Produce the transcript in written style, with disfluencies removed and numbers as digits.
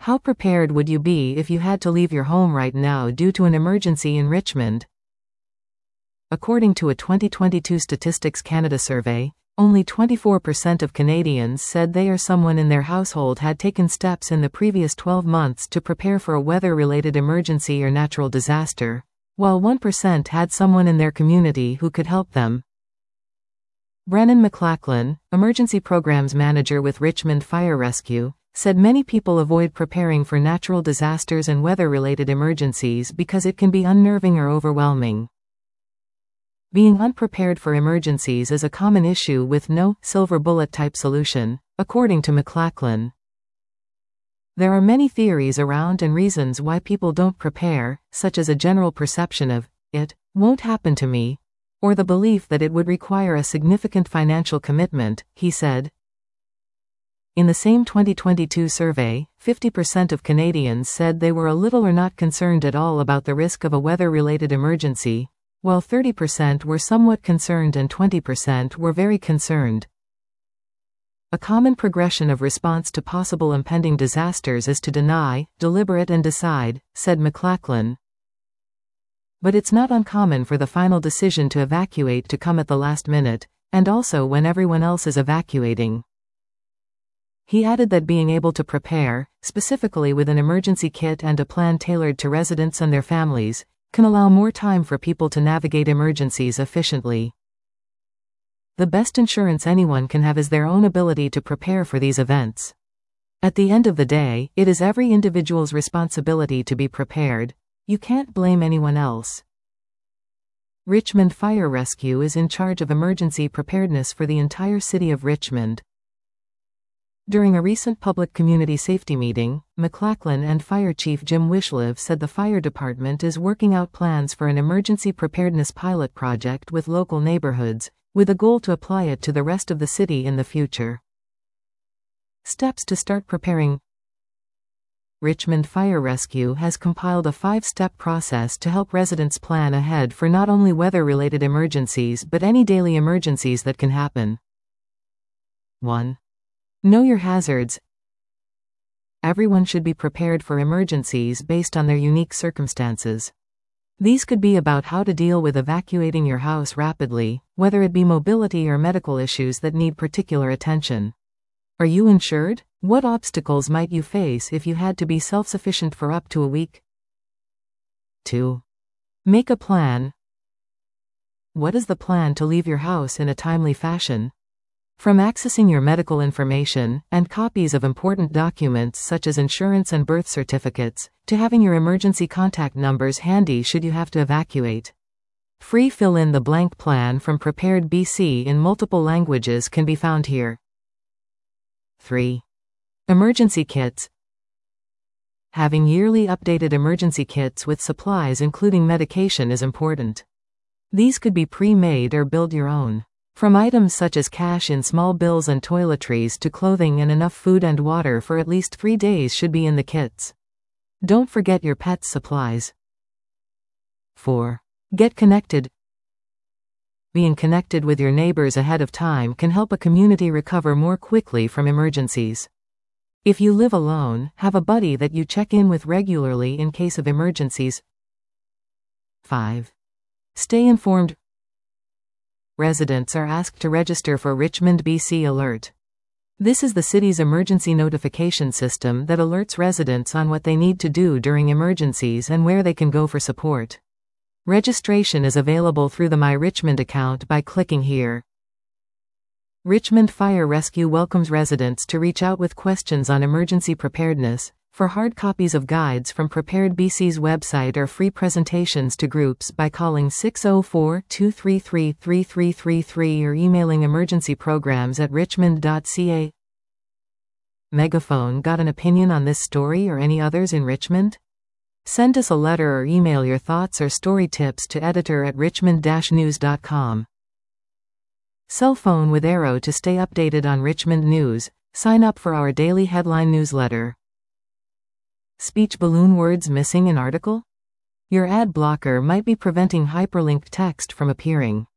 How prepared would you be if you had to leave your home right now due to an emergency in Richmond? According to a 2022 Statistics Canada survey, only 24% of Canadians said they or someone in their household had taken steps in the previous 12 months to prepare for a weather-related emergency or natural disaster, while 1% had someone in their community who could help them. Brennan McLachlan, Emergency Programs Manager with Richmond Fire Rescue, said many people avoid preparing for natural disasters and weather-related emergencies because it can be unnerving or overwhelming. Being unprepared for emergencies is a common issue with no silver bullet type solution, according to McLachlan. There are many theories around and reasons why people don't prepare, such as a general perception of, "It won't happen to me," or the belief that it would require a significant financial commitment, he said. In the same 2022 survey, 50% of Canadians said they were a little or not concerned at all about the risk of a weather-related emergency, while 30% were somewhat concerned and 20% were very concerned. A common progression of response to possible impending disasters is to deny, deliberate and decide, said McLachlan. But it's not uncommon for the final decision to evacuate to come at the last minute, and also when everyone else is evacuating. He added that being able to prepare, specifically with an emergency kit and a plan tailored to residents and their families, can allow more time for people to navigate emergencies efficiently. The best insurance anyone can have is their own ability to prepare for these events. At the end of the day, it is every individual's responsibility to be prepared. You can't blame anyone else. Richmond Fire Rescue is in charge of emergency preparedness for the entire city of Richmond. During a recent public community safety meeting, McLachlan and Fire Chief Jim Wishlev said the fire department is working out plans for an emergency preparedness pilot project with local neighborhoods, with a goal to apply it to the rest of the city in the future. Steps to start preparing. Richmond Fire Rescue has compiled a 5-step process to help residents plan ahead for not only weather-related emergencies but any daily emergencies that can happen. 1. Know your hazards. Everyone should be prepared for emergencies based on their unique circumstances. These could be about how to deal with evacuating your house rapidly, whether it be mobility or medical issues that need particular attention. Are you insured? What obstacles might you face if you had to be self-sufficient for up to a week? 2. Make a plan. What is the plan to leave your house in a timely fashion? From accessing your medical information and copies of important documents such as insurance and birth certificates, to having your emergency contact numbers handy should you have to evacuate. Free fill-in-the-blank plan from Prepared BC in multiple languages can be found here. 3. Emergency kits. Having yearly updated emergency kits with supplies including medication is important. These could be pre-made or build your own. From items such as cash in small bills and toiletries to clothing and enough food and water for at least 3 days should be in the kits. Don't forget your pet's supplies. 4. Get connected. Being connected with your neighbors ahead of time can help a community recover more quickly from emergencies. If you live alone, have a buddy that you check in with regularly in case of emergencies. 5. Stay informed. Residents are asked to register for Richmond BC Alert. This is the city's emergency notification system that alerts residents on what they need to do during emergencies and where they can go for support. Registration is available through the My Richmond account by clicking here. Richmond Fire Rescue welcomes residents to reach out with questions on emergency preparedness. For hard copies of guides from Prepared BC's website or free presentations to groups by calling 604-233-3333 or emailing emergencyprograms@richmond.ca. Megaphone got an opinion on this story or any others in Richmond? Send us a letter or email your thoughts or story tips to editor@richmond-news.com. Cell phone with Arrow to stay updated on Richmond news. Sign up for our daily headline newsletter. Speech balloon words missing in article? Your ad blocker might be preventing hyperlinked text from appearing.